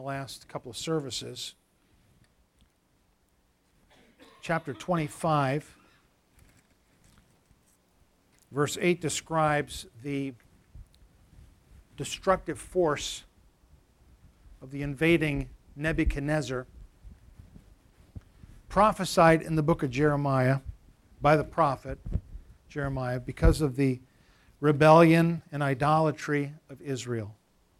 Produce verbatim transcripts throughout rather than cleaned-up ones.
the last couple of services. Chapter twenty-five, verse eight describes the destructive force of the invading Nebuchadnezzar, prophesied in the book of Jeremiah by the prophet Jeremiah because of the rebellion and idolatry of Israel.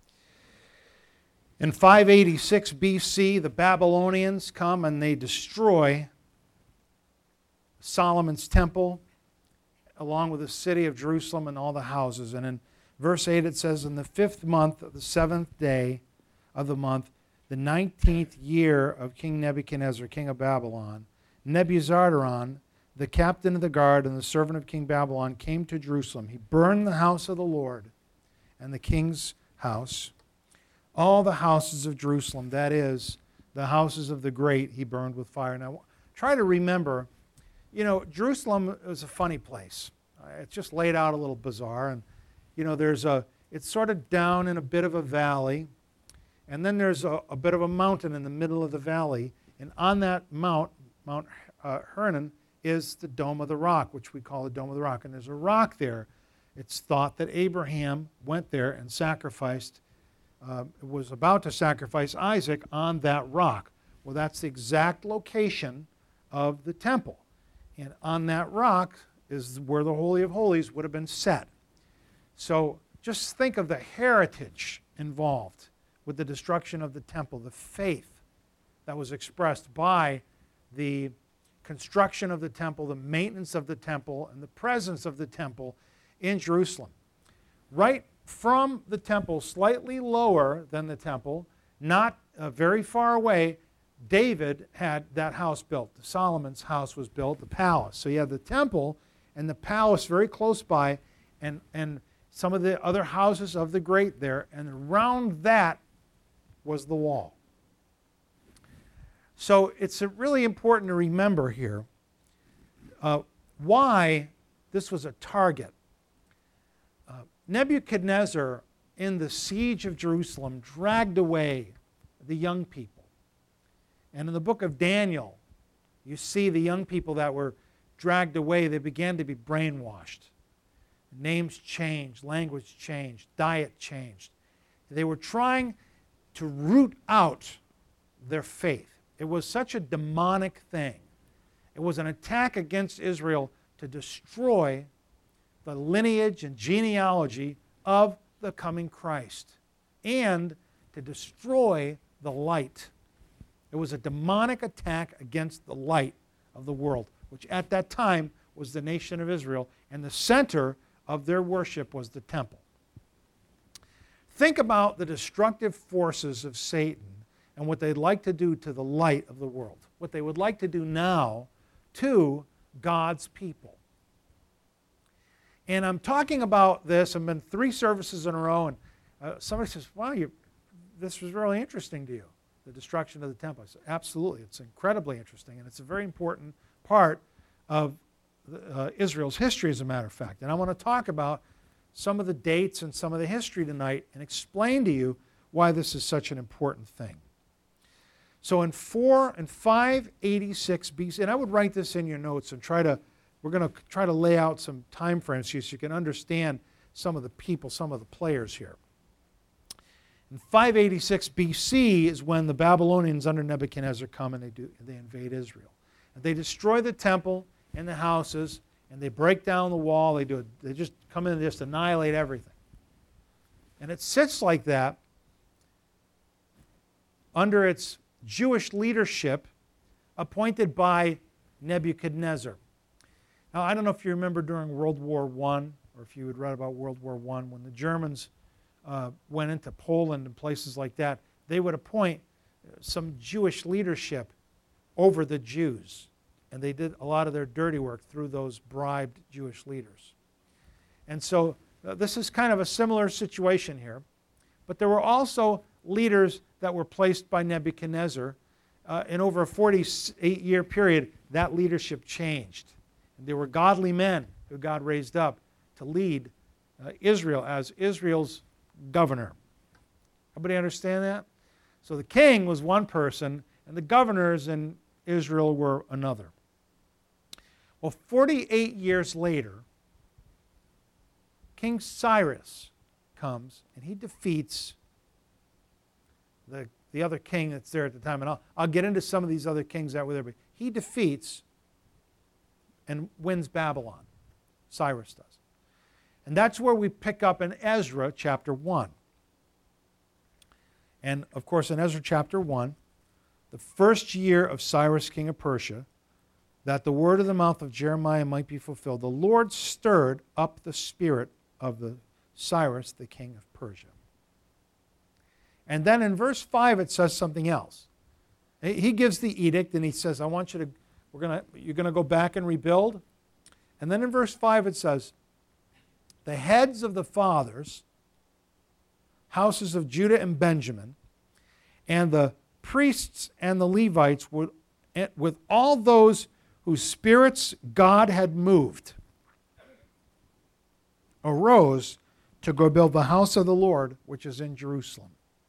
In five eighty-six B C, the Babylonians come and they destroy Solomon's temple, along with the city of Jerusalem and all the houses. And in verse eight it says, in the fifth month of the seventh day of the month, the nineteenth year of King Nebuchadnezzar, king of Babylon, Nebuzaradan, the captain of the guard and the servant of King Babylon, came to Jerusalem. He burned the house of the Lord and the king's house, all the houses of Jerusalem, that is, the houses of the great, he burned with fire. Now, try to remember, you know, Jerusalem is a funny place. It's just laid out a little bizarre. And, you know, there's a, it's sort of down in a bit of a valley. And then there's a, a bit of a mountain in the middle of the valley. And on that mount, Mount uh, Hermon, is the Dome of the Rock, which we call the Dome of the Rock. And there's a rock there. It's thought that Abraham went there and sacrificed, uh, was about to sacrifice Isaac on that rock. Well, that's the exact location of the temple. And on that rock is where the Holy of Holies would have been set. So just think of the heritage involved with the destruction of the temple, the faith that was expressed by the construction of the temple, the maintenance of the temple, and the presence of the temple in Jerusalem. Right from the temple, slightly lower than the temple, not uh, very far away, David had that house built. Solomon's house was built, the palace. So you have the temple and the palace very close by, and, and some of the other houses of the great there, and around that was the wall. So it's really important to remember here uh, why this was a target. Uh, Nebuchadnezzar, in the siege of Jerusalem, dragged away the young people. And in the book of Daniel, you see the young people that were dragged away, they began to be brainwashed. Names changed, language changed, diet changed. They were trying to root out their faith. It was such a demonic thing. It was an attack against Israel to destroy the lineage and genealogy of the coming Christ and to destroy the light. It was a demonic attack against the light of the world, which at that time was the nation of Israel, and the center of their worship was the temple. Think about the destructive forces of Satan and what they'd like to do to the light of the world, what they would like to do now to God's people. And I'm talking about this. I've been three services in a row, and uh, somebody says, wow, you, this was really interesting to you. The destruction of the temple. I said, absolutely, it's incredibly interesting, and it's a very important part of uh, Israel's history, as a matter of fact. And I want to talk about some of the dates and some of the history tonight and explain to you why this is such an important thing. So in four and five eighty-six B C, and I would write this in your notes and try to, we're going to try to lay out some time frames so you can understand some of the people, some of the players here. In five eighty-six B C is when the Babylonians under Nebuchadnezzar come and they do they invade Israel. And they destroy the temple and the houses, and they break down the wall. They do it, they just come in and just annihilate everything. And it sits like that under its Jewish leadership appointed by Nebuchadnezzar. Now, I don't know if you remember during World War One, or if you had read about World War One, when the Germans Uh, went into Poland and places like that, they would appoint some Jewish leadership over the Jews. And they did a lot of their dirty work through those bribed Jewish leaders. And so uh, this is kind of a similar situation here. But there were also leaders that were placed by Nebuchadnezzar. Uh, in over a forty-eight year period, that leadership changed. And they were godly men who God raised up to lead uh, Israel as Israel's governor. Everybody understand that? So the king was one person, and the governors in Israel were another. Well, forty-eight years later, King Cyrus comes, and he defeats the, the other king that's there at the time. And I'll, I'll get into some of these other kings that were there, but he defeats and wins Babylon. Cyrus does. And that's where we pick up in Ezra chapter one. And, of course, in Ezra chapter one, the first year of Cyrus, king of Persia, that the word of the mouth of Jeremiah might be fulfilled, the Lord stirred up the spirit of the Cyrus, the king of Persia. And then in verse five it says something else. He gives the edict and he says, I want you to, we're gonna, you're going to go back and rebuild. And then in verse five it says, the heads of the fathers, houses of Judah and Benjamin, and the priests and the Levites, would, with all those whose spirits God had moved, arose to go build the house of the Lord, which is in Jerusalem.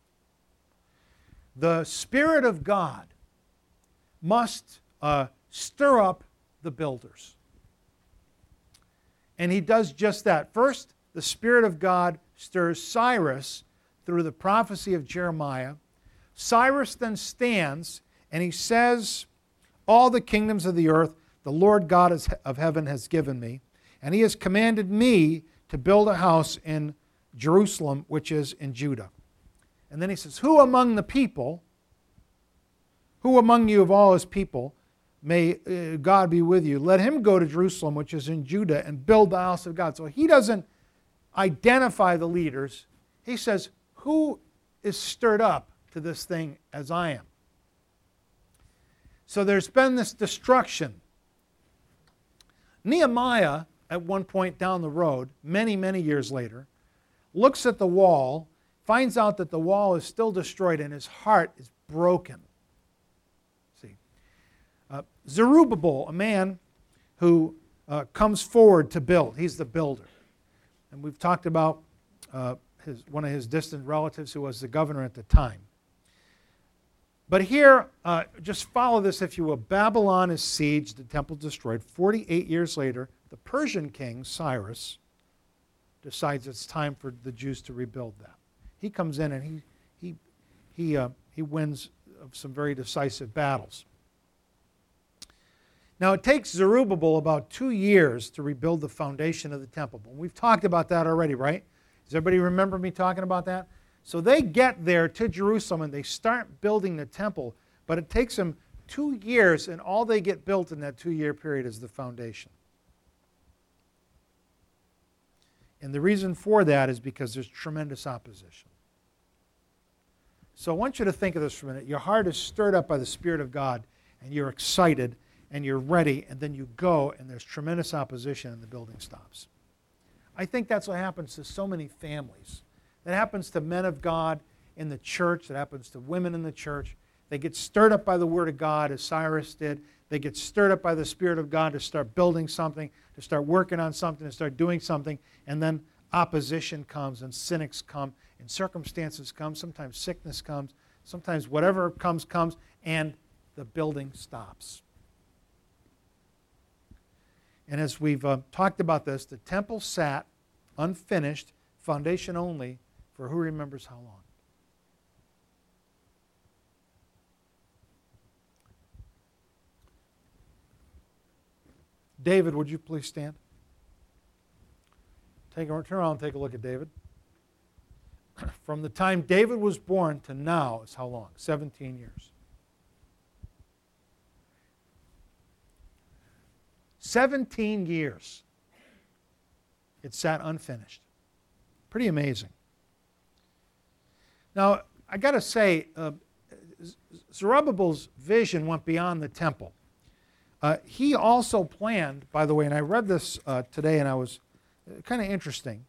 The Spirit of God must uh, stir up the builders. And he does just that. First, the Spirit of God stirs Cyrus through the prophecy of Jeremiah. Cyrus then stands and he says, all the kingdoms of the earth the Lord God of heaven has given me, and he has commanded me to build a house in Jerusalem, which is in Judah. And then he says, who among the people, who among you of all his people, may uh, God be with you? Let him go to Jerusalem, which is in Judah, and build the house of God. So he doesn't identify the leaders. He says, who is stirred up to this thing as I am? So there's been this destruction. Nehemiah, at one point down the road, many, many years later, looks at the wall, finds out that the wall is still destroyed, and his heart is broken. See, uh, Zerubbabel, a man who uh, comes forward to build. He's the builder. And we've talked about uh, his, one of his distant relatives who was the governor at the time. But here, uh, just follow this if you will. Babylon is sieged, the temple destroyed. forty-eight years later, the Persian king, Cyrus, decides it's time for the Jews to rebuild that. He comes in and he, he, he, uh, he wins some very decisive battles. Now, it takes Zerubbabel about two years to rebuild the foundation of the temple. But we've talked about that already, right? Does everybody remember me talking about that? So they get there to Jerusalem and they start building the temple, but it takes them two years, and all they get built in that two-year period is the foundation. And the reason for that is because there's tremendous opposition. So I want you to think of this for a minute. Your heart is stirred up by the Spirit of God, and you're excited, and you're ready, and then you go, and there's tremendous opposition, and the building stops. I think that's what happens to so many families. That happens to men of God in the church. That happens to women in the church. They get stirred up by the Word of God, as Cyrus did. They get stirred up by the Spirit of God to start building something, to start working on something, to start doing something, and then opposition comes, and cynics come, and circumstances come. Sometimes sickness comes. Sometimes whatever comes, comes, and the building stops. And as we've uh, talked about this, the temple sat unfinished, foundation only, for who remembers how long. David, would you please stand? Take a, turn around and take a look at David. From the time David was born to now is how long? seventeen years. seventeen years. It sat unfinished. Pretty amazing. Now, I got to say, uh, Zerubbabel's vision went beyond the temple. Uh, he also planned, by the way, and I read this uh, today, and I was uh, kind of interesting.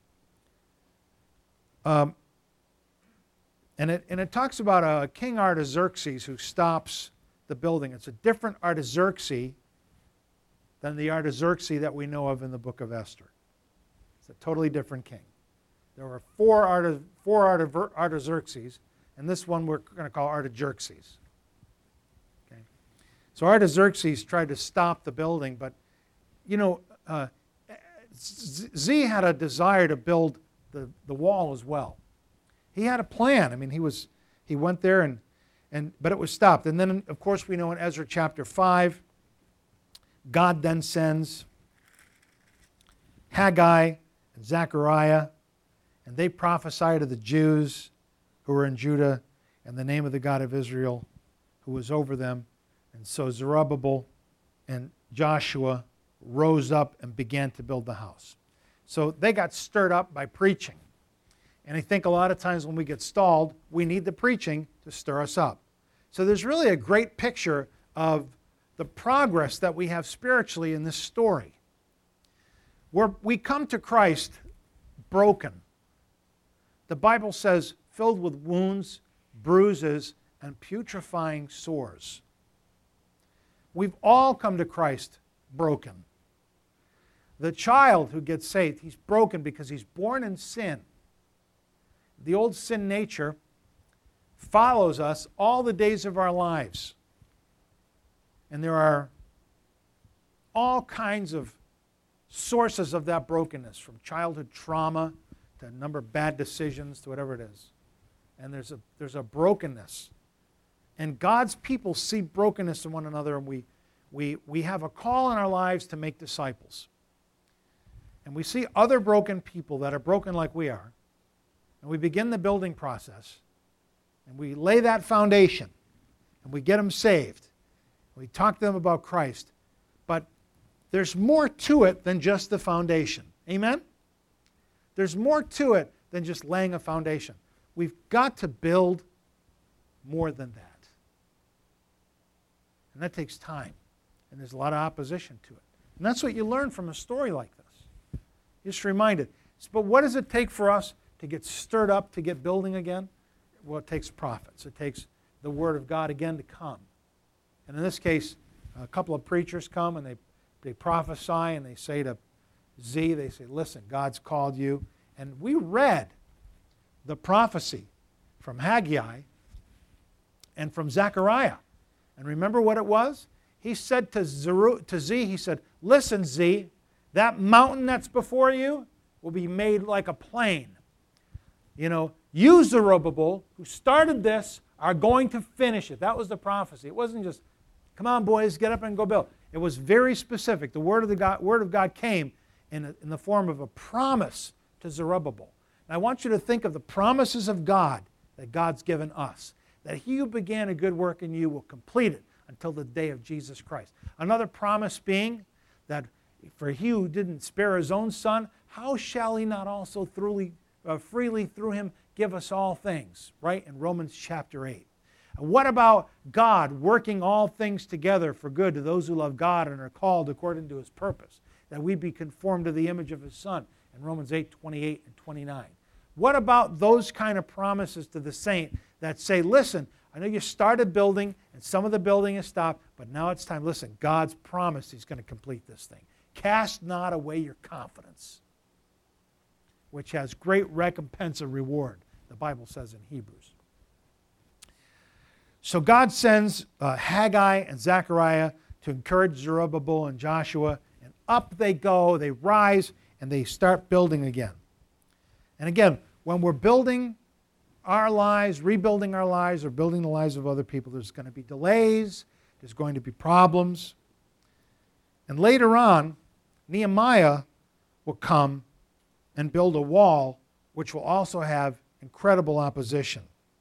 Um, and it and it talks about uh, King Artaxerxes who stops the building. It's a different Artaxerxes than the Artaxerxes that we know of in the book of Esther. It's a totally different king. There were four, Arta, four Artaxerxes. and this one we're going to call Artaxerxes. Okay? So Artaxerxes tried to stop the building, but, you know, uh, Z had a desire to build the, the wall as well. He had a plan. I mean, he was he went there, and, and but it was stopped. And then, of course, we know in Ezra chapter five, God then sends Haggai and Zechariah, and they prophesy to the Jews who were in Judah in the name of the God of Israel who was over them. And so Zerubbabel and Joshua rose up and began to build the house. So they got stirred up by preaching. And I think a lot of times when we get stalled, we need the preaching to stir us up. So there's really a great picture of the progress that we have spiritually in this story. We're, we come to Christ broken. The Bible says filled with wounds, bruises, and putrefying sores. We've all come to Christ broken. The child who gets saved, he's broken because he's born in sin. The old sin nature follows us all the days of our lives. And there are all kinds of sources of that brokenness, from childhood trauma to a number of bad decisions to whatever it is. And there's a, there's a brokenness. And God's people see brokenness in one another, and we, we, we have a call in our lives to make disciples. And we see other broken people that are broken like we are, and we begin the building process, and we lay that foundation, and we get them saved. We talk to them about Christ. But there's more to it than just the foundation. Amen? There's more to it than just laying a foundation. We've got to build more than that. And that takes time. And there's a lot of opposition to it. And that's what you learn from a story like this. You're just reminded. But what does it take for us to get stirred up, to get building again? Well, it takes prophets. It takes the Word of God again to come. And in this case, a couple of preachers come and they, they prophesy and they say to Z, they say, listen, God's called you. And we read the prophecy from Haggai and from Zechariah. And remember what it was? He said to, Zeru, to Z, he said, listen, Z, that mountain that's before you will be made like a plain. You know, you, Zerubbabel, who started this, are going to finish it. That was the prophecy. It wasn't just, come on, boys, get up and go build. It was very specific. The word of, the God, word of God came in, a, in the form of a promise to Zerubbabel. And I want you to think of the promises of God that God's given us, that he who began a good work in you will complete it until the day of Jesus Christ. Another promise being that for he who didn't spare his own son, how shall he not also throughly, uh, freely through him give us all things, right? In Romans chapter eight. And what about God working all things together for good to those who love God and are called according to his purpose, that we be conformed to the image of his Son in Romans eight, twenty-eight and twenty-nine. What about those kind of promises to the saint that say, listen, I know you started building and some of the building is stopped, but now it's time. Listen, God's promised he's going to complete this thing. Cast not away your confidence, which has great recompense and reward, the Bible says in Hebrews. So God sends uh, Haggai and Zechariah to encourage Zerubbabel and Joshua, and up they go, they rise, and they start building again. And again, when we're building our lives, rebuilding our lives, or building the lives of other people, there's going to be delays, there's going to be problems. And later on, Nehemiah will come and build a wall which will also have incredible opposition.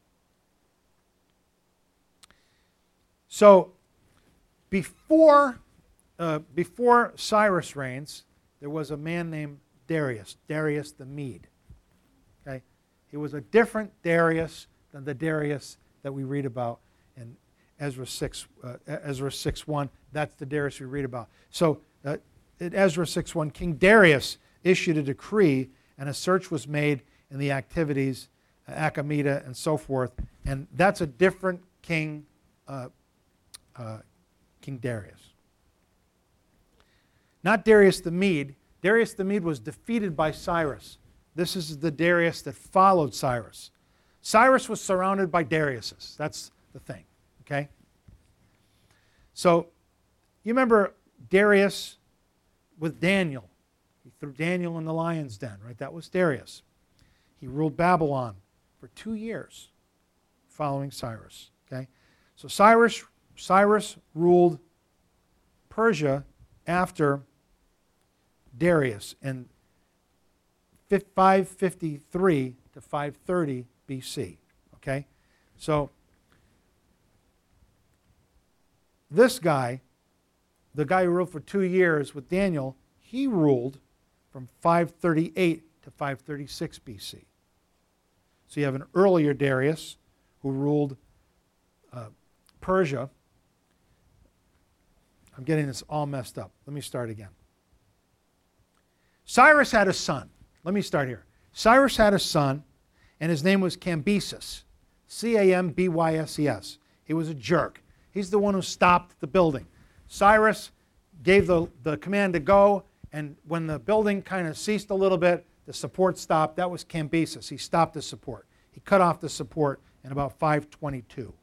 So before, uh, before Cyrus reigns, there was a man named Darius, Darius the Mede. Okay? He was a different Darius than the Darius that we read about in Ezra six, uh, Ezra six one. That's the Darius we read about. So uh, in Ezra six one, King Darius issued a decree, and a search was made in the activities, uh, Achaemeda and so forth. And that's a different king, uh, uh, King Darius. Not Darius the Mede. Darius the Mede was defeated by Cyrus. This is the Darius that followed Cyrus. Cyrus was surrounded by Dariuses. That's the thing, okay? So, you remember Darius with Daniel. He threw Daniel in the lion's den, right? That was Darius. He ruled Babylon for two years following Cyrus, okay? So Cyrus, Cyrus ruled Persia after Darius in five fifty-three to five thirty B C, okay? So this guy, the guy who ruled for two years with Daniel, he ruled from five thirty-eight to five thirty-six B C. So you have an earlier Darius who ruled uh, Persia. I'm getting this all messed up. Let me start again. Cyrus had a son. Let me start here. Cyrus had a son, and his name was Cambyses. C A M B Y S E S. He was a jerk. He's the one who stopped the building. Cyrus gave the, the command to go, and when the building kind of ceased a little bit, the support stopped. That was Cambyses. He stopped the support. He cut off the support in about five twenty-two.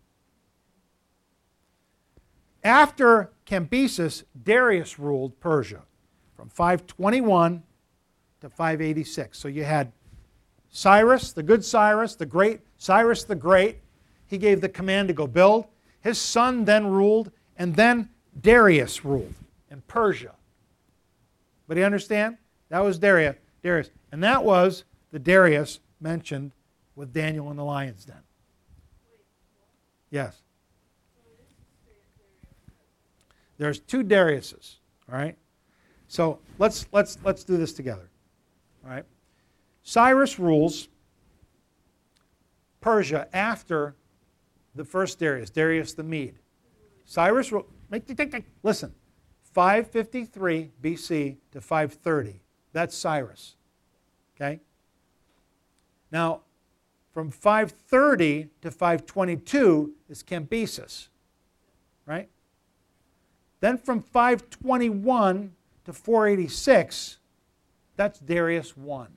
After Cambyses, Darius ruled Persia from five twenty-one to five eighty-six. So you had Cyrus, the good Cyrus, the great Cyrus the Great. He gave the command to go build. His son then ruled, and then Darius ruled in Persia. But you understand? That was Darius. Darius. And that was the Darius mentioned with Daniel in the lion's den. Yes. There's two Dariuses, all right? So let's let's let's do this together. All right? Cyrus rules Persia after the first Darius, Darius the Mede. Cyrus ruled, listen, five fifty-three B C to five thirty. That's Cyrus. Okay? Now, from five thirty to five twenty-two is Cambyses. Right? Then from five twenty-one to four eighty-six, that's Darius the First.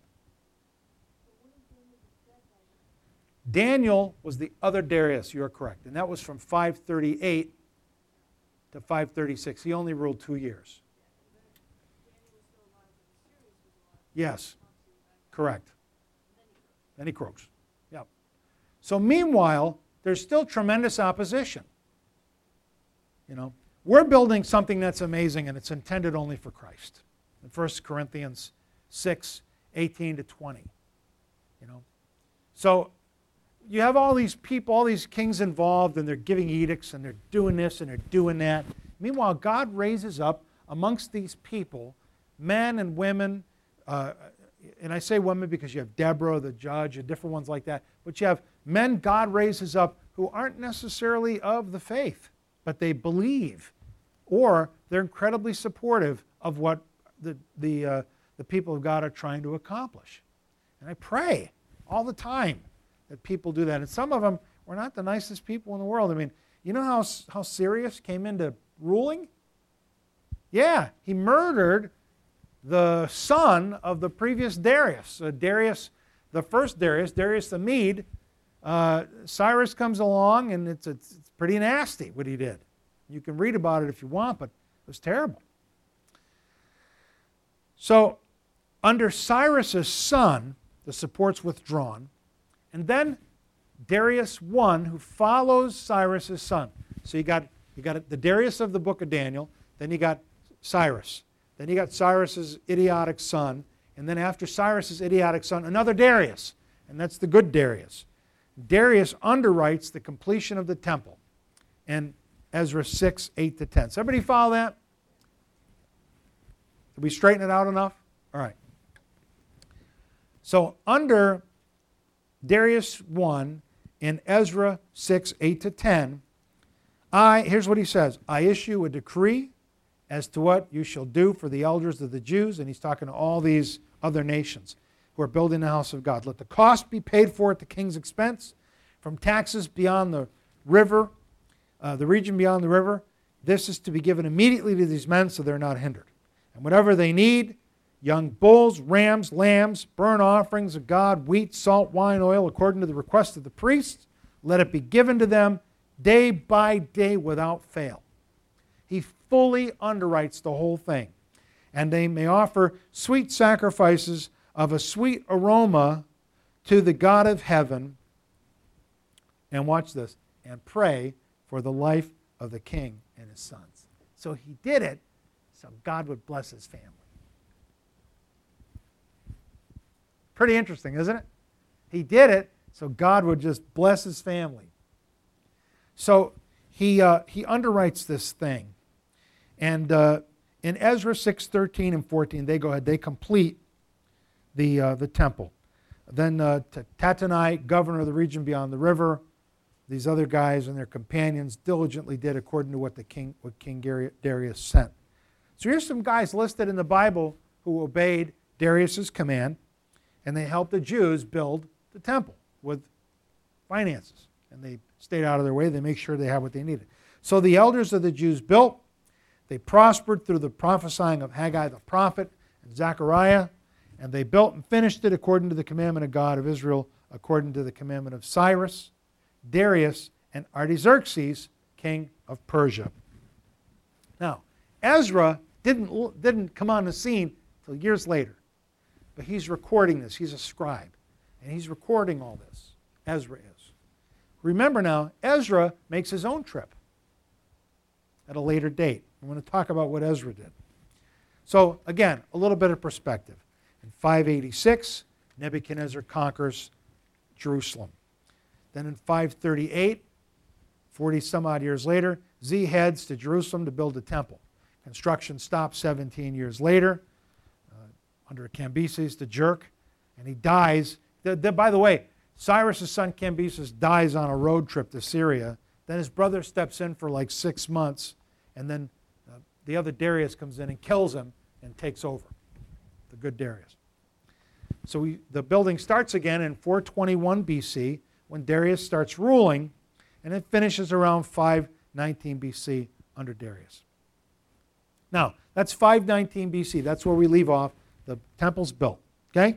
Daniel was the other Darius, you're correct. And that was from five thirty-eight to five thirty-six. He only ruled two years. Yes, correct. Then he croaks. Yep. So meanwhile, there's still tremendous opposition. You know, we're building something that's amazing, and it's intended only for Christ. In First Corinthians six, eighteen to twenty. You know. So you have all these people, all these kings involved, and they're giving edicts, and they're doing this, and they're doing that. Meanwhile, God raises up amongst these people men and women, uh, and I say women because you have Deborah, the judge, and different ones like that, but you have men God raises up who aren't necessarily of the faith, but they believe, or they're incredibly supportive of what the, the, uh, the people of God are trying to accomplish. And I pray all the time that people do that. And some of them were not the nicest people in the world. I mean, you know how, how Cyrus came into ruling? Yeah, he murdered the son of the previous Darius. Uh, Darius, the first Darius, Darius the Mede. Uh, Cyrus comes along, and it's, it's, it's pretty nasty what he did. You can read about it if you want, but it was terrible. So, under Cyrus's son, the support's withdrawn. And then Darius the First, who follows Cyrus's son. So you got, you got the Darius of the book of Daniel, then you got Cyrus. Then you got Cyrus's idiotic son, and then after Cyrus's idiotic son, another Darius, and that's the good Darius. Darius underwrites the completion of the temple in Ezra six, eight to ten. Does everybody follow that? Did we straighten it out enough? All right. So under Darius the First in Ezra six, eight to ten, I, here's what he says, I issue a decree as to what you shall do for the elders of the Jews, and he's talking to all these other nations who are building the house of God. Let the cost be paid for at the king's expense, from taxes beyond the river, uh, the region beyond the river. This is to be given immediately to these men so they're not hindered. And whatever they need, young bulls, rams, lambs, burnt offerings of God, wheat, salt, wine, oil, according to the request of the priests. Let it be given to them day by day without fail. He fully underwrites the whole thing. And they may offer sweet sacrifices of a sweet aroma to the God of heaven. And watch this. And pray for the life of the king and his sons. So he did it so God would bless his family. Pretty interesting, isn't it? He did it so God would just bless his family. So he, uh, he underwrites this thing. And uh, in Ezra six, thirteen and fourteen, they go ahead, they complete the, uh, the temple. Then uh, Tattenai, governor of the region beyond the river, these other guys and their companions diligently did according to what the king, what King Darius sent. So here's some guys listed in the Bible who obeyed Darius's command, and they helped the Jews build the temple with finances. And they stayed out of their way. They make sure they have what they needed. So the elders of the Jews built. They prospered through the prophesying of Haggai the prophet and Zechariah. And they built and finished it according to the commandment of God of Israel, according to the commandment of Cyrus, Darius, and Artaxerxes, king of Persia. Now, Ezra didn't, didn't come on the scene until years later. But he's recording this. He's a scribe. And he's recording all this. Ezra is. Remember now, Ezra makes his own trip at a later date. I'm going to talk about what Ezra did. So, again, a little bit of perspective. In five eighty-six, Nebuchadnezzar conquers Jerusalem. Then in five thirty-eight, forty some odd years later, Z heads to Jerusalem to build a temple. Construction stops seventeen years later uh, under Cambyses the jerk, and he dies. The, the, by the way, Cyrus' son Cambyses dies on a road trip to Syria. Then his brother steps in for like six months, and then uh, the other Darius comes in and kills him and takes over. The good Darius. So we, the building starts again in four twenty-one B C when Darius starts ruling, and it finishes around five nineteen B C under Darius. Now, that's five nineteen B C. That's where we leave off. The temple's built. Okay?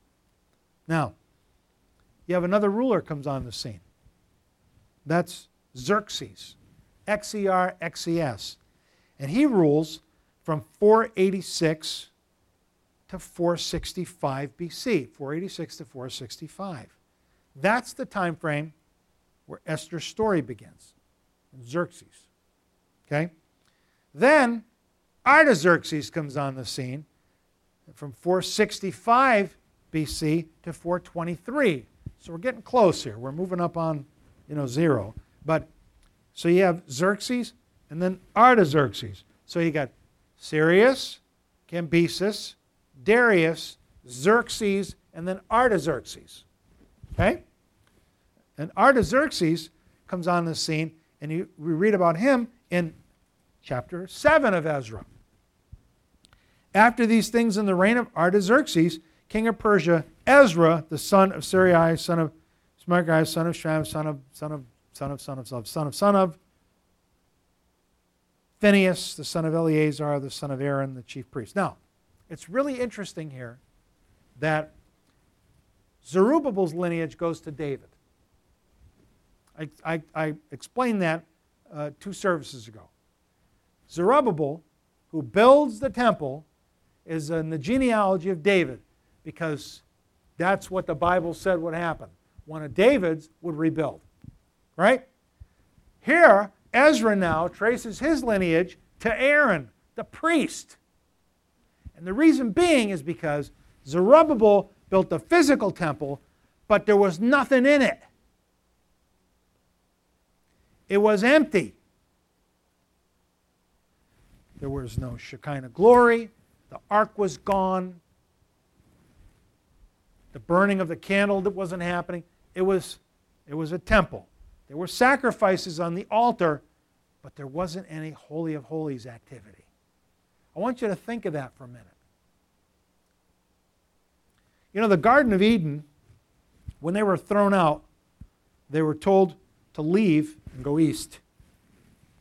Now, you have another ruler comes on the scene. That's Xerxes. X E R X E S. And he rules from four eighty-six to four sixty-five B C. four eighty-six to four sixty-five. That's the time frame where Esther's story begins. Xerxes. Okay? Then Artaxerxes comes on the scene from four sixty-five B C to four twenty-three. So we're getting close here. We're moving up on, you know, zero. But so you have Xerxes and then Artaxerxes. So you got Cyrus, Cambyses, Darius, Xerxes, and then Artaxerxes. Okay? And Artaxerxes comes on the scene, and you, we read about him in chapter seven of Ezra. After these things in the reign of Artaxerxes, king of Persia, Ezra, the son of Sarai, son of Smargai, son of Shram, son of son of son of son of son of son of son of Phinehas, the son of Eleazar, the son of Aaron, the chief priest. Now, it's really interesting here that Zerubbabel's lineage goes to David. I, I, I explained that uh, two services ago. Zerubbabel, who builds the temple, is in the genealogy of David because that's what the Bible said would happen. One of David's would rebuild. Right? Here, Ezra now traces his lineage to Aaron, the priest. And the reason being is because Zerubbabel built the physical temple, but there was nothing in it. It was empty. There was no Shekinah glory. The ark was gone. The burning of the candle that wasn't happening. It was, it was a temple. There were sacrifices on the altar, but there wasn't any Holy of Holies activity. I want you to think of that for a minute. You know, the Garden of Eden, when they were thrown out, they were told to leave and go east.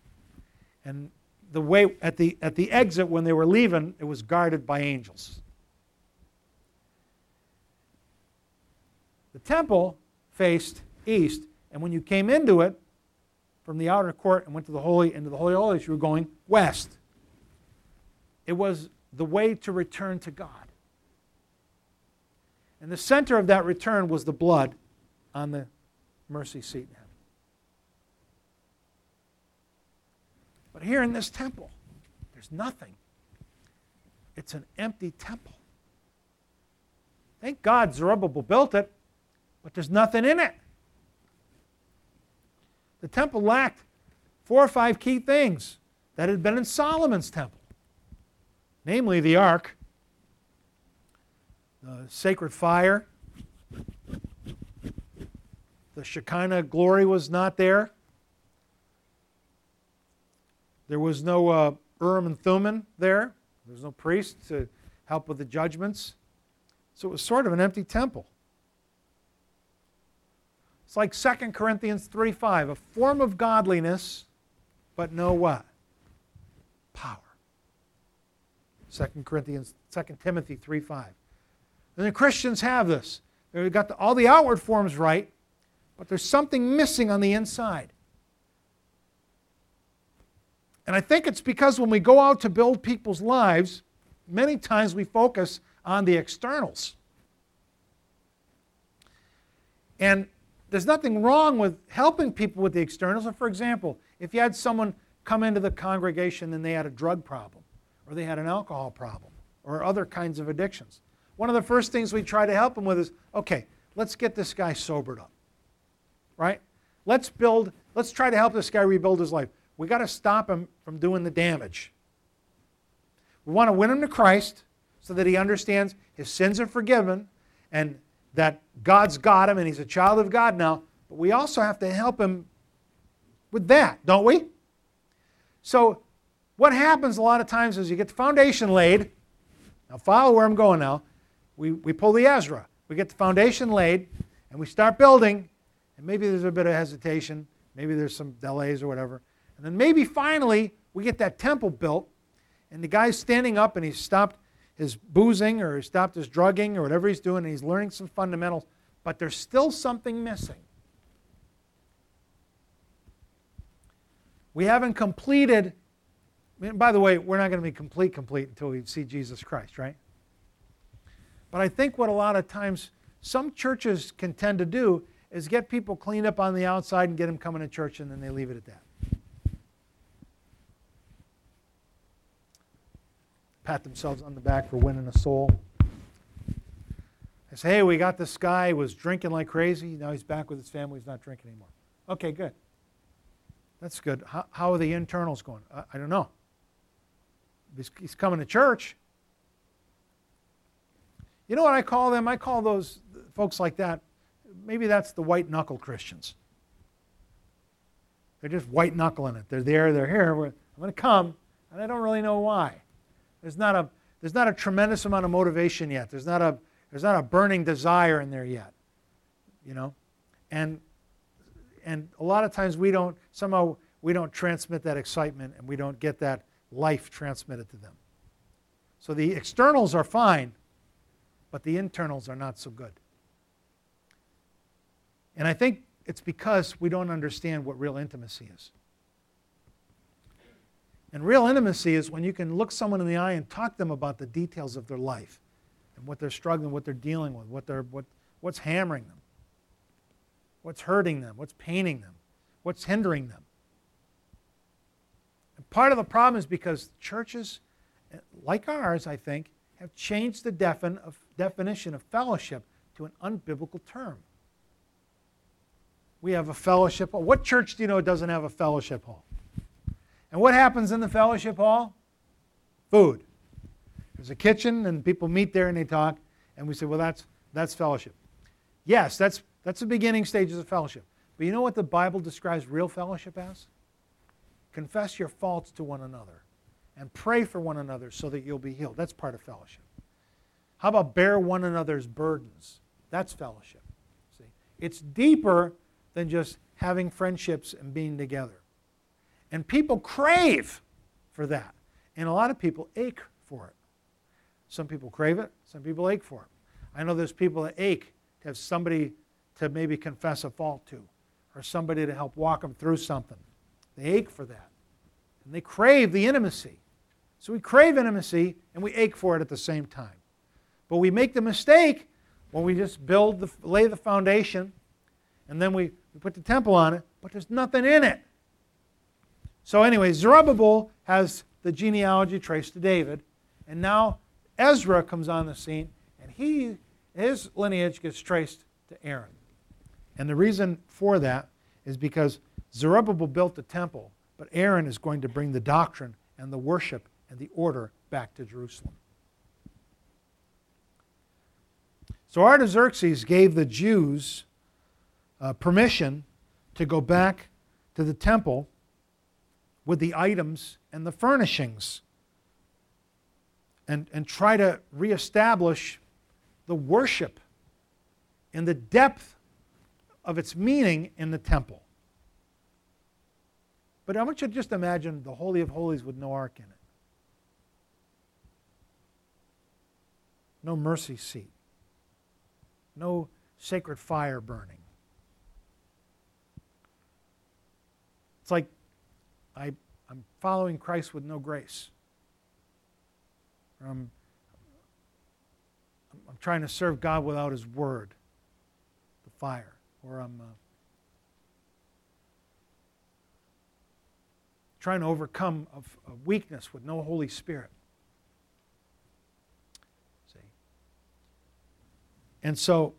And the way at the at the exit when they were leaving, it was guarded by angels. The temple faced east, and when you came into it from the outer court and went to the holy into the Holy of Holies, you were going west. It was the way to return to God. And the center of that return was the blood on the mercy seat in heaven. But here in this temple, there's nothing. It's an empty temple. Thank God Zerubbabel built it, but there's nothing in it. The temple lacked four or five key things that had been in Solomon's temple, namely the ark, the sacred fire, the Shekinah glory was not there. There was no uh, Urim and Thummim there. There was no priest to help with the judgments. So it was sort of an empty temple. It's like Second Corinthians three five, a form of godliness, but no what? Power. Second Corinthians, Second Timothy three five. And the Christians have this. They've got the, all the outward forms right, but there's something missing on the inside. And I think it's because when we go out to build people's lives, many times we focus on the externals. And there's nothing wrong with helping people with the externals. So for example, if you had someone come into the congregation and they had a drug problem, or they had an alcohol problem, or other kinds of addictions, one of the first things we try to help them with is, okay, let's get this guy sobered up, right? Let's build, let's try to help this guy rebuild his life. We got to stop him from doing the damage. We want to win him to Christ so that he understands his sins are forgiven and that God's got him and he's a child of God now. But we also have to help him with that, don't we? So what happens a lot of times is you get the foundation laid. Now follow where I'm going now. We, we pull the Ezra. We get the foundation laid and we start building, and maybe there's a bit of hesitation. Maybe there's some delays or whatever. And then maybe finally we get that temple built and the guy's standing up and he's stopped his boozing or he's stopped his drugging or whatever he's doing and he's learning some fundamentals, but there's still something missing. We haven't completed, and by the way, we're not going to be complete complete until we see Jesus Christ, right? But I think what a lot of times some churches can tend to do is get people cleaned up on the outside and get them coming to church and then they leave it at that. Pat themselves on the back for winning a soul. They say, hey, we got this guy who was drinking like crazy. Now he's back with his family. He's not drinking anymore. Okay, good. That's good. How, how are the internals going? I, I don't know. He's, he's coming to church. You know what I call them? I call those folks like that, maybe that's the white-knuckle Christians. They're just white-knuckling it. They're there, they're here. I'm going to come, and I don't really know why. There's not a, there's not a tremendous amount of motivation yet. There's not a, there's not a burning desire in there yet. You know? And, and a lot of times we don't, somehow we don't transmit that excitement and we don't get that life transmitted to them. So the externals are fine, but the internals are not so good. And I think it's because we don't understand what real intimacy is. And real intimacy is when you can look someone in the eye and talk to them about the details of their life and what they're struggling, what they're dealing with, what they're, what, what's hammering them, what's hurting them, what's paining them, what's hindering them. And part of the problem is because churches, like ours, I think, have changed the defin of, definition of fellowship to an unbiblical term. We have a fellowship hall. What church do you know doesn't have a fellowship hall? And what happens in the fellowship hall? Food. There's a kitchen and people meet there and they talk, and we say, well, that's, that's fellowship. Yes, that's, that's the beginning stages of fellowship. But you know what the Bible describes real fellowship as? Confess your faults to one another and pray for one another so that you'll be healed. That's part of fellowship. How about bear one another's burdens? That's fellowship. See, it's deeper than just having friendships and being together. And people crave for that. And a lot of people ache for it. Some people crave it, some people ache for it. I know there's people that ache to have somebody to maybe confess a fault to, or somebody to help walk them through something. They ache for that. And they crave the intimacy. So we crave intimacy and we ache for it at the same time. But we make the mistake when we just build, the, lay the foundation, and then we, we put the temple on it, but there's nothing in it. So anyway, Zerubbabel has the genealogy traced to David, and now Ezra comes on the scene, and he, his lineage gets traced to Aaron. And the reason for that is because Zerubbabel built the temple, but Aaron is going to bring the doctrine and the worship and the order back to Jerusalem. So Artaxerxes gave the Jews uh, permission to go back to the temple with the items and the furnishings and, and try to reestablish the worship and the depth of its meaning in the temple. But I want you to just imagine the Holy of Holies with no ark in it. No mercy seat. No sacred fire burning. It's like I, I'm following Christ with no grace. I'm, I'm trying to serve God without His Word, the fire. Or I'm uh, trying to overcome a, a weakness with no Holy Spirit. See? And so,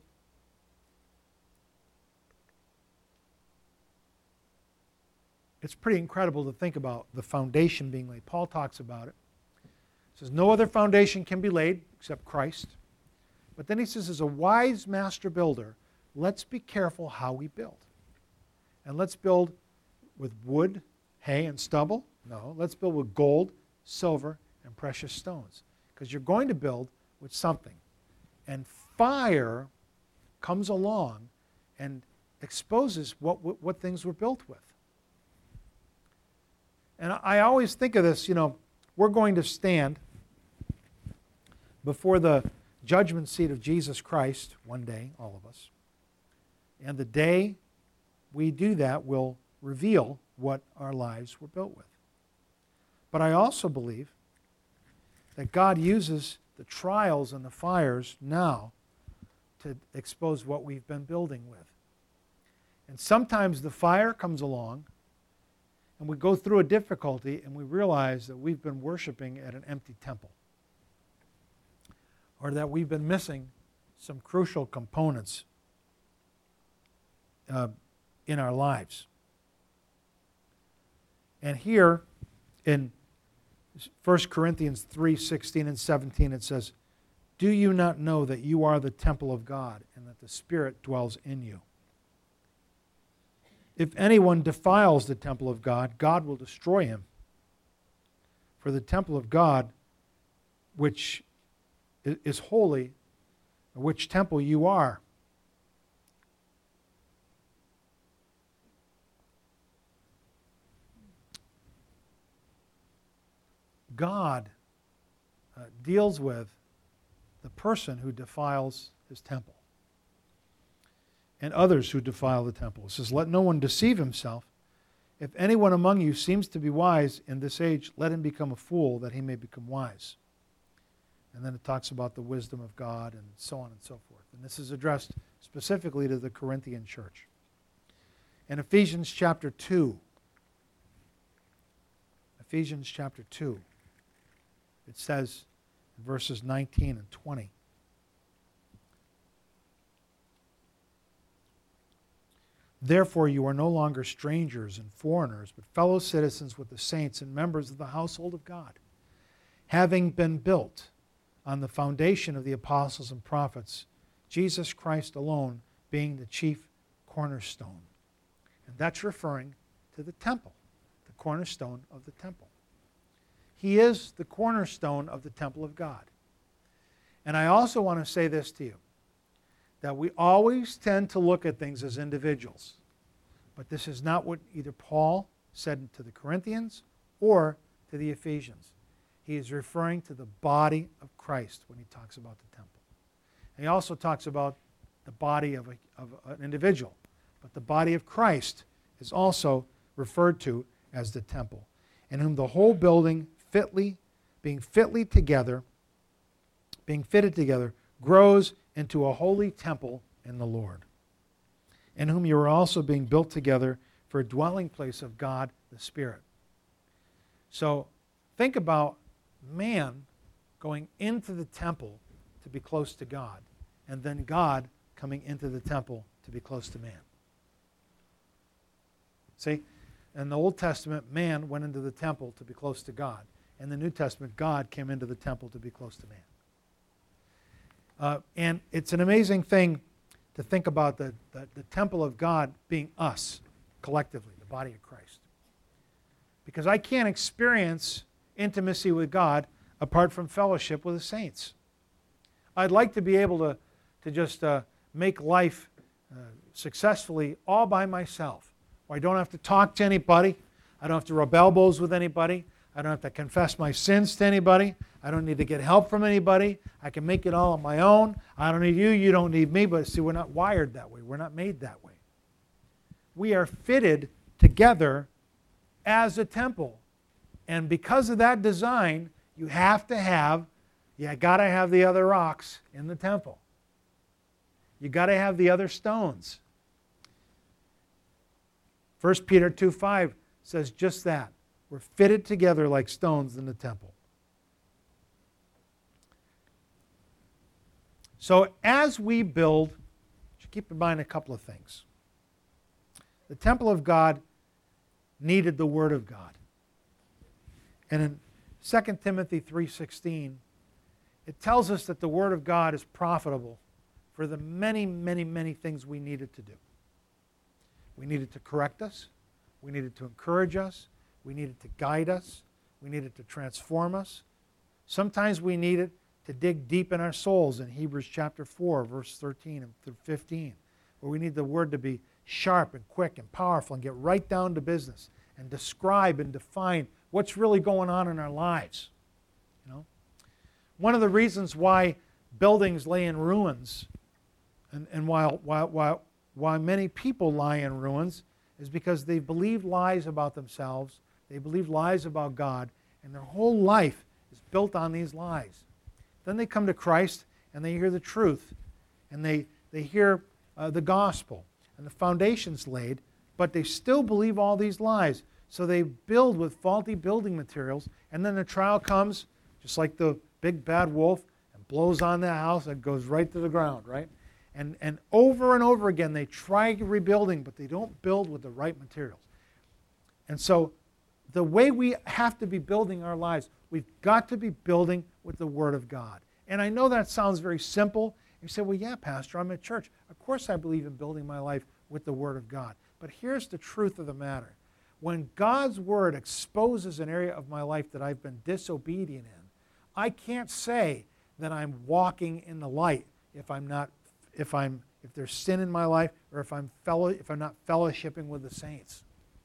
it's pretty incredible to think about the foundation being laid. Paul talks about it. He says, no other foundation can be laid except Christ. But then he says, as a wise master builder, let's be careful how we build. And let's build with wood, hay, and stubble? No, let's build with gold, silver, and precious stones. Because you're going to build with something. And fire comes along and exposes what, what, what things were built with. And I always think of this, you know, we're going to stand before the judgment seat of Jesus Christ one day, all of us. And the day we do that will reveal what our lives were built with. But I also believe that God uses the trials and the fires now to expose what we've been building with. And sometimes the fire comes along and we go through a difficulty and we realize that we've been worshiping at an empty temple. Or that we've been missing some crucial components uh, in our lives. And here in First Corinthians three sixteen and seventeen it says, do you not know that you are the temple of God and that the Spirit dwells in you? If anyone defiles the temple of God, God will destroy him. For the temple of God, which is holy, which temple you are. God uh, deals with the person who defiles His temple and others who defile the temple. It says, let no one deceive himself. If anyone among you seems to be wise in this age, let him become a fool that he may become wise. And then it talks about the wisdom of God and so on and so forth. And this is addressed specifically to the Corinthian church. In Ephesians chapter two, Ephesians chapter two, it says in verses nineteen and twenty, therefore you are no longer strangers and foreigners, but fellow citizens with the saints and members of the household of God, having been built on the foundation of the apostles and prophets, Jesus Christ alone being the chief cornerstone. And that's referring to the temple, the cornerstone of the temple. He is the cornerstone of the temple of God. And I also want to say this to you, that we always tend to look at things as individuals. But this is not what either Paul said to the Corinthians or to the Ephesians. He is referring to the body of Christ when he talks about the temple. And he also talks about the body of, a, of an individual. But the body of Christ is also referred to as the temple, in whom the whole building fitly, being fitly together, being fitted together, grows into a holy temple in the Lord, in whom you are also being built together for a dwelling place of God the Spirit. So think about man going into the temple to be close to God, and then God coming into the temple to be close to man. See? In the Old Testament, man went into the temple to be close to God. In the New Testament, God came into the temple to be close to man. Uh, and it's an amazing thing to think about the, the, the temple of God being us, collectively, the body of Christ. Because I can't experience intimacy with God apart from fellowship with the saints. I'd like to be able to, to just uh, make life uh, successfully all by myself, where I don't have to talk to anybody, I don't have to rub elbows with anybody, I don't have to confess my sins to anybody, I don't need to get help from anybody, I can make it all on my own, I don't need you, you don't need me, but see, we're not wired that way, we're not made that way. We are fitted together as a temple, and because of that design, you have to have, you got to have the other rocks in the temple. You got to have the other stones. First Peter two five says just that. We're fitted together like stones in the temple. So as we build, keep in mind a couple of things. The temple of God needed the Word of God. And in Second Timothy three sixteen, it tells us that the Word of God is profitable for the many, many, many things we need it to do. We need it to correct us. We need it to encourage us. We need it to guide us. We need it to transform us. Sometimes we need it to dig deep in our souls in Hebrews chapter four, verse thirteen and through fifteen, where we need the Word to be sharp and quick and powerful and get right down to business and describe and define what's really going on in our lives. You know? One of the reasons why buildings lay in ruins and, and while, while, while, why many people lie in ruins is because they believe lies about themselves, they believe lies about God, and their whole life is built on these lies. Then they come to Christ and they hear the truth, and they, they hear uh, the gospel, and the foundation's laid, but they still believe all these lies. So they build with faulty building materials, and then the trial comes, just like the big bad wolf, and blows on that house and goes right to the ground, right? And, and over and over again, they try rebuilding, but they don't build with the right materials. And so the way we have to be building our lives, we've got to be building with the Word of God. And I know that sounds very simple. You say, well, yeah, Pastor, I'm at church. Of course I believe in building my life with the Word of God. But here's the truth of the matter. When God's Word exposes an area of my life that I've been disobedient in, I can't say that I'm walking in the light if I'm not, if I'm, if there's sin in my life, or if I'm fellow, if I'm not fellowshipping with the saints.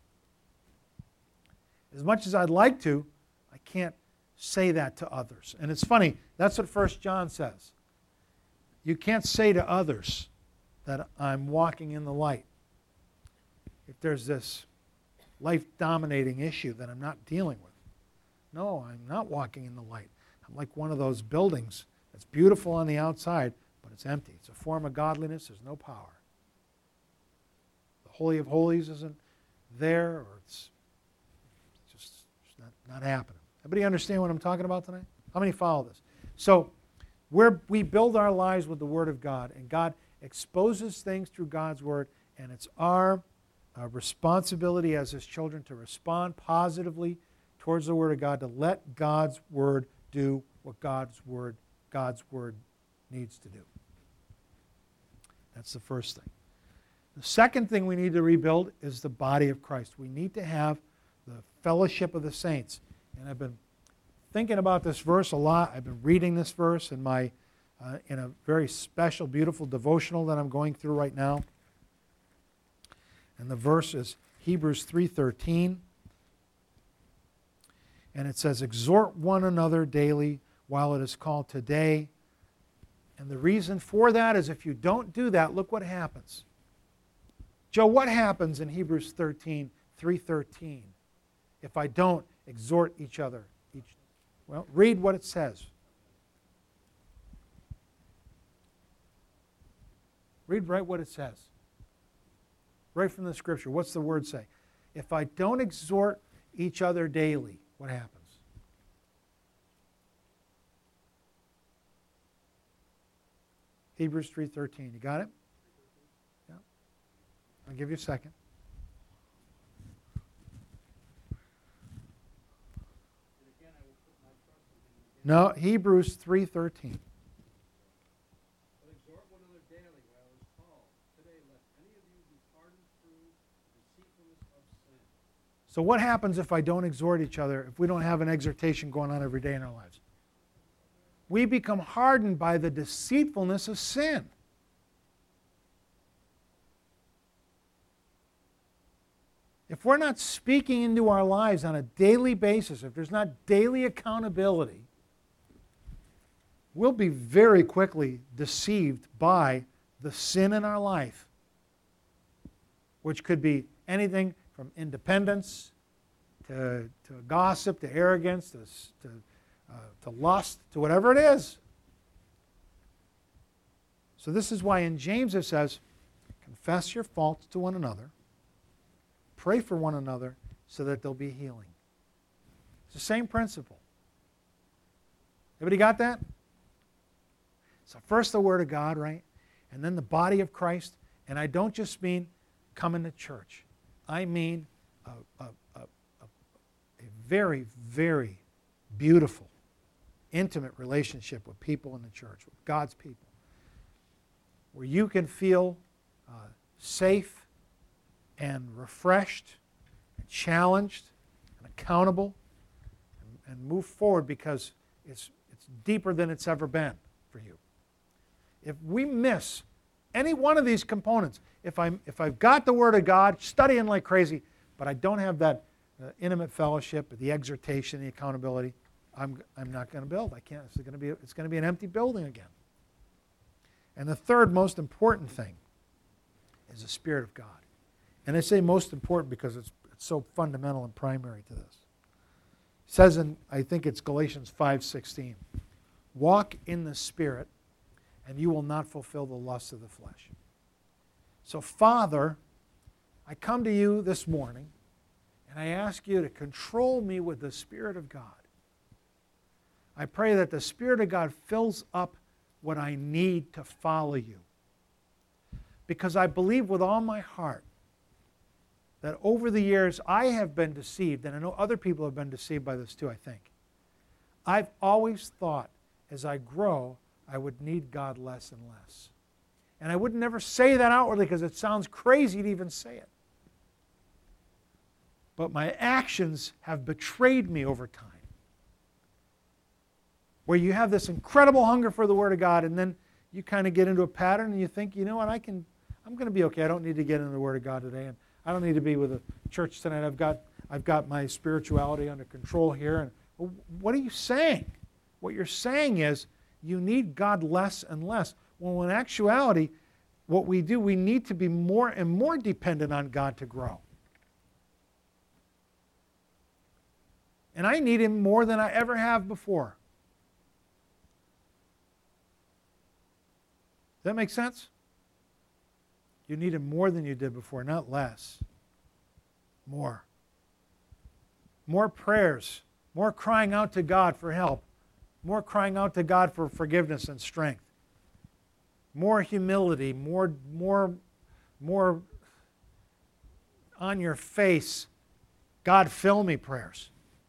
As much as I'd like to, I can't say that to others. And it's funny, that's what First John says. You can't say to others that I'm walking in the light if there's this life-dominating issue that I'm not dealing with. No, I'm not walking in the light. I'm like one of those buildings that's beautiful on the outside, but it's empty. It's a form of godliness. There's no power. The Holy of Holies isn't there, or it's just it's not, not happening. Everybody understand what I'm talking about tonight? How many follow this? So we're, we build our lives with the Word of God, and God exposes things through God's Word, and it's our uh, responsibility as His children to respond positively towards the Word of God, to let God's Word do what God's Word, God's Word needs to do. That's the first thing. The second thing we need to rebuild is the body of Christ. We need to have the fellowship of the saints. And I've been thinking about this verse a lot. I've been reading this verse in my uh, in a very special, beautiful devotional that I'm going through right now. And the verse is Hebrews three thirteen. And it says, exhort one another daily while it is called today, And the reason for that is if you don't do that, look what happens. Joe, what happens in Hebrews thirteen, three thirteen, if I don't exhort each other? Each, well, read what it says. Read right what it says. Right from the Scripture. What's the word say? If I don't exhort each other daily, what happens? Hebrews three thirteen. You got it? Yeah. I'll give you a second. No, Hebrews three thirteen. So what happens if I don't exhort each other, if we don't have an exhortation going on every day in our lives? We become hardened by the deceitfulness of sin. If we're not speaking into our lives on a daily basis, if there's not daily accountability, we'll be very quickly deceived by the sin in our life, which could be anything from independence to, to gossip, to arrogance, to, to, uh, to lust, to whatever it is. So this is why in James it says, confess your faults to one another, pray for one another so that there'll be healing. It's the same principle. Everybody got that? So first the Word of God, right? And then the body of Christ. And I don't just mean coming to church. I mean a, a, a, a, a very, very beautiful, intimate relationship with people in the church, with God's people, where you can feel uh, safe and refreshed and challenged and accountable and, and move forward because it's, it's deeper than it's ever been for you. If we miss any one of these components, if, I'm, if I've got the Word of God, studying like crazy, but I don't have that uh, intimate fellowship, the exhortation, the accountability, I'm, I'm not going to build. I can't. It's going to be, it's going to be an empty building again. And the third most important thing is the Spirit of God. And I say most important because it's, it's so fundamental and primary to this. It says in, I think it's Galatians five sixteen, walk in the Spirit, and you will not fulfill the lusts of the flesh. So, Father, I come to you this morning, and I ask you to control me with the Spirit of God. I pray that the Spirit of God fills up what I need to follow you. Because I believe with all my heart that over the years I have been deceived, and I know other people have been deceived by this too, I think. I've always thought as I grow, I would need God less and less. And I would never say that outwardly because it sounds crazy to even say it. But my actions have betrayed me over time. Where you have this incredible hunger for the Word of God, and then you kind of get into a pattern and you think, you know what, I can, I'm going to be okay. I don't need to get into the Word of God today, and I don't need to be with the church tonight. I've got, I've got my spirituality under control here. And well, what are you saying? What you're saying is you need God less and less. Well, in actuality, what we do, we need to be more and more dependent on God to grow. And I need Him more than I ever have before. Does that make sense? You need Him more than you did before, not less. More. More prayers. More crying out to God for help. More crying out to God for forgiveness and strength. More humility, more, more, more on your face, God fill me prayers.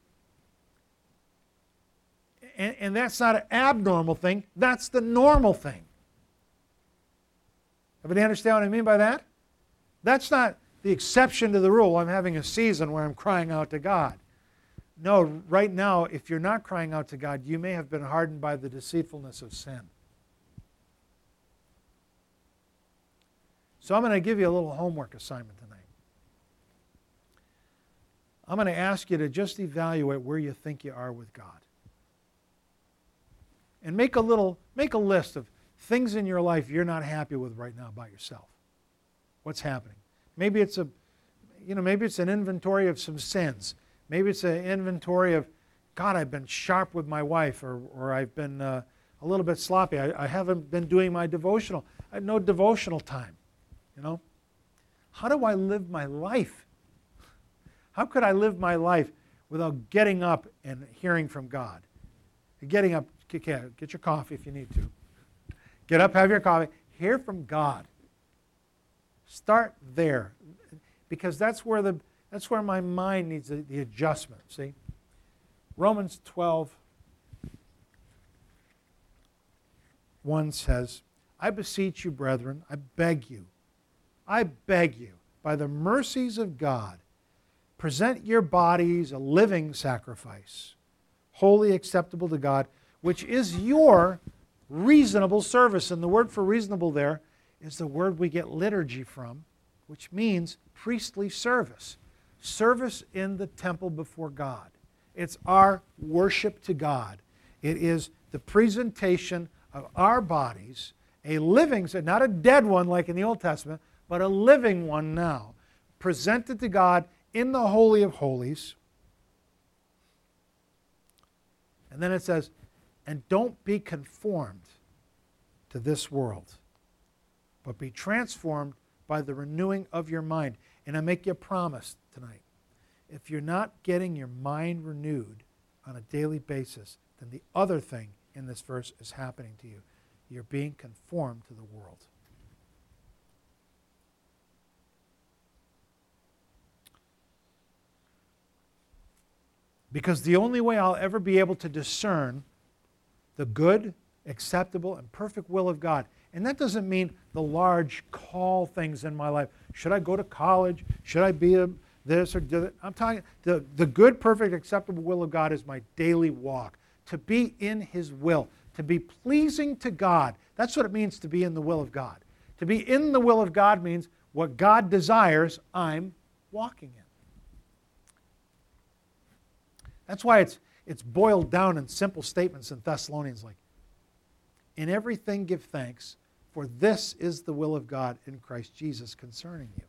And, and that's not an abnormal thing, that's the normal thing. Everybody understand what I mean by that? That's not the exception to the rule. I'm having a season where I'm crying out to God. No, right now, if you're not crying out to God, you may have been hardened by the deceitfulness of sin. So I'm going to give you a little homework assignment tonight. I'm going to ask you to just evaluate where you think you are with God. And make a little, make a list of things in your life you're not happy with right now about yourself. What's happening? Maybe it's a, you know, maybe it's an inventory of some sins. Maybe it's an inventory of, God, I've been sharp with my wife, or, or I've been uh, a little bit sloppy. I, I haven't been doing my devotional. I had no devotional time, you know. How do I live my life? How could I live my life without getting up and hearing from God? Getting up, get your coffee if you need to. Get up, have your coffee, hear from God. Start there, because that's where the that's where my mind needs the, the adjustment. See, Romans twelve one says, "I beseech you, brethren, I beg you, I beg you, by the mercies of God, present your bodies a living sacrifice, holy, acceptable to God, which is your reasonable service." And the word for reasonable there is the word we get liturgy from, which means priestly service. Service in the temple before God. It's our worship to God. It is the presentation of our bodies, a living, not a dead one like in the Old Testament, but a living one now, presented to God in the Holy of Holies. And then it says, and don't be conformed to this world, but be transformed by the renewing of your mind. And I make you a promise tonight. If you're not getting your mind renewed on a daily basis, then the other thing in this verse is happening to you. You're being conformed to the world. Because the only way I'll ever be able to discern the good, acceptable, and perfect will of God, and that doesn't mean the large call things in my life. Should I go to college? Should I be a this or that? I'm talking, the, the good, perfect, acceptable will of God is my daily walk. To be in His will, to be pleasing to God. That's what it means to be in the will of God. To be in the will of God means what God desires, I'm walking in. That's why it's, it's boiled down in simple statements in Thessalonians like, in everything give thanks, for this is the will of God in Christ Jesus concerning you.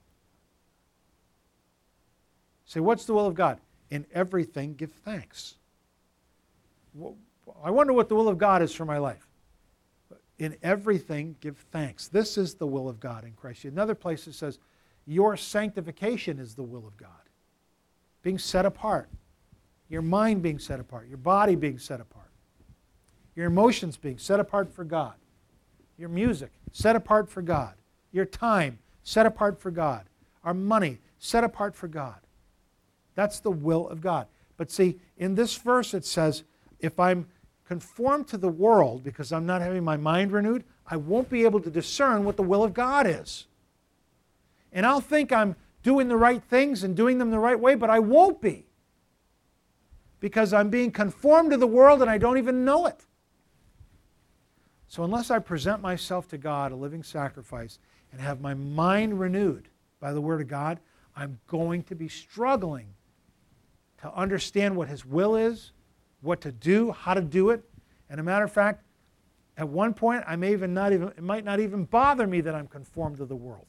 Say, what's the will of God? In everything give thanks. I wonder what the will of God is for my life. In everything give thanks. This is the will of God in Christ. Another place it says, your sanctification is the will of God. Being set apart. Your mind being set apart. Your body being set apart. Your emotions being set apart for God. Your music set apart for God. Your time set apart for God. Our money set apart for God. That's the will of God. But see, in this verse it says, if I'm conformed to the world because I'm not having my mind renewed, I won't be able to discern what the will of God is. And I'll think I'm doing the right things and doing them the right way, but I won't be. Because I'm being conformed to the world and I don't even know it. So unless I present myself to God, a living sacrifice, and have my mind renewed by the Word of God, I'm going to be struggling to understand what His will is, what to do, how to do it. And a matter of fact, at one point, I may even not even, it might not even bother me that I'm conformed to the world.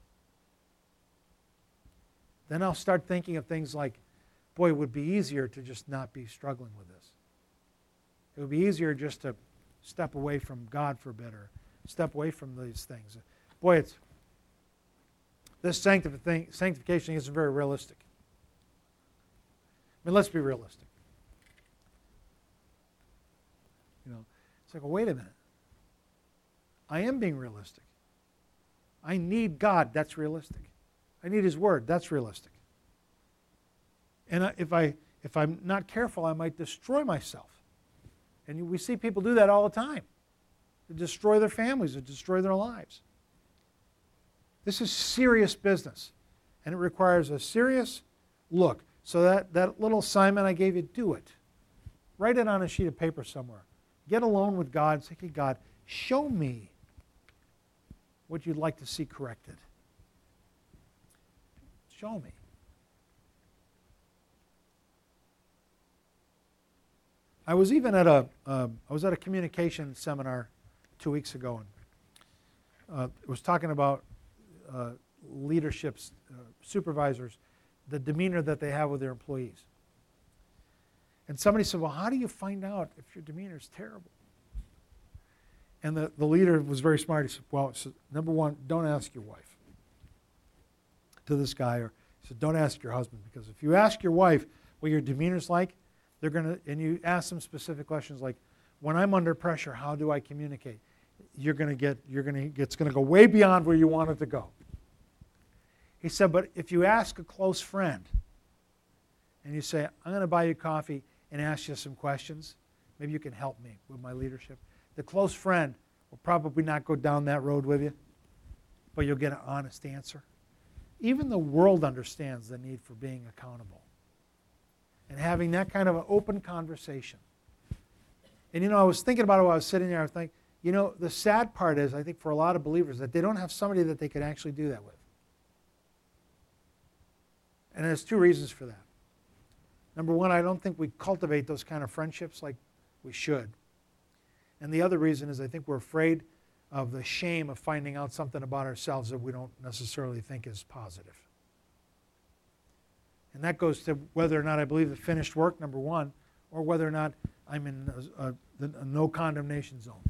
Then I'll start thinking of things like, boy, it would be easier to just not be struggling with this. It would be easier just to step away from God for a bit, or step away from these things. Boy, it's this sanctification sanctification isn't very realistic. I mean, let's be realistic. You know, it's like, well, wait a minute. I am being realistic. I need God. That's realistic. I need His Word. That's realistic. And if I if I'm not careful, I might destroy myself. And we see people do that all the time. They destroy their families, they destroy their lives. This is serious business. And it requires a serious look. So that, that little assignment I gave you, do it. Write it on a sheet of paper somewhere. Get alone with God and say, hey, God, show me what you'd like to see corrected. Show me. I was even at a, uh, I was at a communication seminar two weeks ago, and uh, it was talking about uh, leaderships, uh, supervisors, the demeanor that they have with their employees. And somebody said, well, how do you find out if your demeanor is terrible? And the, the leader was very smart. He said, well, he said, number one, don't ask your wife. To this guy, or he said, don't ask your husband, because if you ask your wife what your demeanor's like, they're going to, and you ask them specific questions like, when I'm under pressure, how do I communicate? You're going to get, you're going to, it's going to go way beyond where you want it to go. He said, but if you ask a close friend, and you say, I'm going to buy you coffee and ask you some questions, maybe you can help me with my leadership. The close friend will probably not go down that road with you, but you'll get an honest answer. Even the world understands the need for being accountable and having that kind of an open conversation. And you know, I was thinking about it while I was sitting there. I was thinking, you know, the sad part is, I think for a lot of believers, that they don't have somebody that they could actually do that with. And there's two reasons for that. Number one, I don't think we cultivate those kind of friendships like we should. And the other reason is I think we're afraid of the shame of finding out something about ourselves that we don't necessarily think is positive. And that goes to whether or not I believe the finished work, number one, or whether or not I'm in a, a, a no condemnation zone.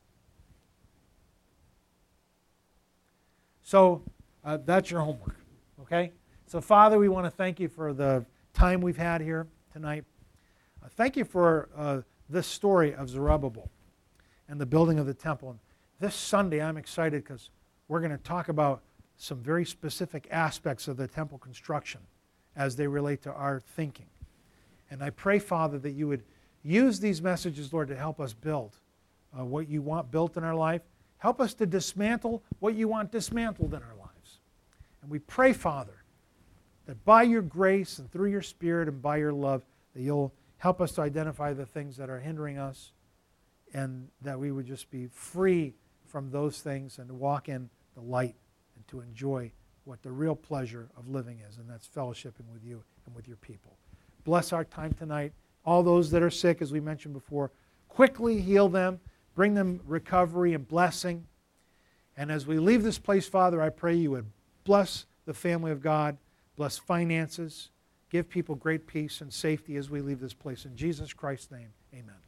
So uh, that's your homework, okay? So Father, we want to thank you for the time we've had here tonight. Uh, thank you for uh, this story of Zerubbabel and the building of the temple. And this Sunday I'm excited because we're going to talk about some very specific aspects of the temple construction as they relate to our thinking. And I pray, Father, that you would use these messages, Lord, to help us build uh, what you want built in our life. Help us to dismantle what you want dismantled in our lives. And we pray, Father, that by your grace and through your Spirit and by your love, that you'll help us to identify the things that are hindering us, and that we would just be free from those things and to walk in the light and to enjoy what the real pleasure of living is, and that's fellowshipping with you and with your people. Bless our time tonight. All those that are sick, as we mentioned before, quickly heal them, bring them recovery and blessing. And as we leave this place, Father, I pray you would bless the family of God, bless finances, give people great peace and safety as we leave this place. In Jesus Christ's name, amen.